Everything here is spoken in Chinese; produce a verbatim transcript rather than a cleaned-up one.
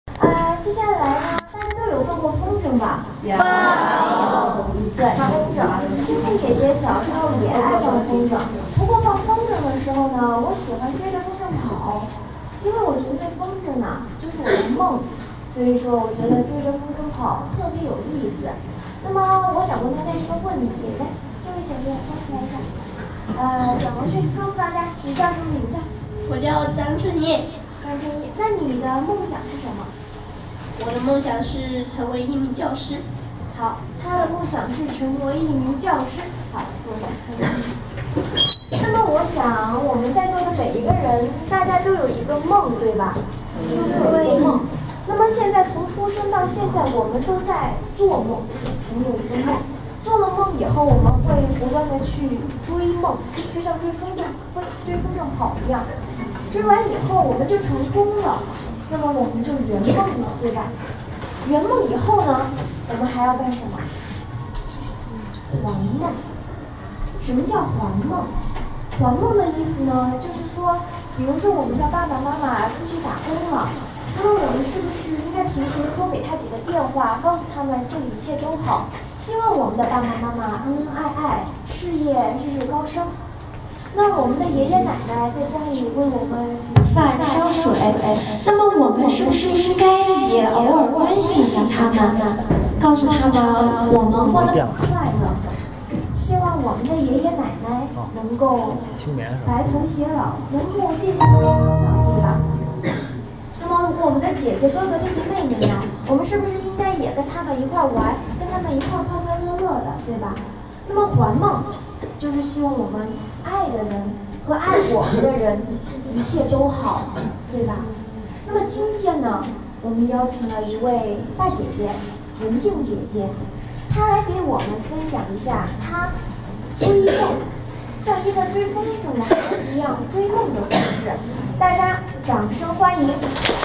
呃，接下来呢，大家都有做过风筝吧？ 有。 对，风筝。今天姐姐小时候也爱放风筝，不过放风筝的时候呢，我喜欢追着风筝跑，因为我觉得风筝呢就是我的梦，所以说我觉得追着风筝跑特别有意思。那么我想问大家一个问题，来，这位小姐站起来一下，呃，转过去告诉大家你叫什么名字？ 我叫张春妮。 张春妮，那你的梦想是什么？ 我的梦想是成为一名教师。 好，他的梦想是成为一名教师。好，坐下。那么我想我们在座的每一个人，大家都有一个梦，对吧？都有一个梦。那么现在从出生到现在，我们都在做梦，我们有一个梦。做了梦以后，我们会不断的去追梦，就像追风筝、追风筝跑一样。追完以后，我们就成功了，那么我们就圆梦了，对吧？圆梦以后呢，我们还要干什么？还梦。什么叫还梦？还梦的意思呢，就是说，比如说我们的爸爸妈妈出去打工了，那么我们是不是应该平时多给他几个电话，告诉他们这里一切都好，希望我们的爸爸妈妈恩恩爱爱，事业日日高升。那我们的爷爷奶奶在家里为我们煮饭烧水，那么我们是不是应该也偶尔关心一下他们，告诉他们我们过得很快乐，希望我们的爷爷奶奶能够白头偕老，能够健健康康的，对吧？那么我们的姐姐哥哥弟弟妹妹呢，我们是不是应该也跟他们一块玩，跟他们一块快快乐乐的，对吧？那么还梦就是希望我们爱的人和爱我们的人一切都好，对吧？那么今天呢，我们邀请了一位大姐姐，文静姐姐，她来给我们分享一下她追梦，像一个追风筝的孩子一样追梦的故事。大家掌声欢迎！